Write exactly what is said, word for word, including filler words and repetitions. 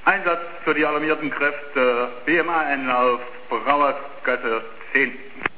Einsatz für die alarmierten Kräfte B M A N auf Brauersgasse zehn.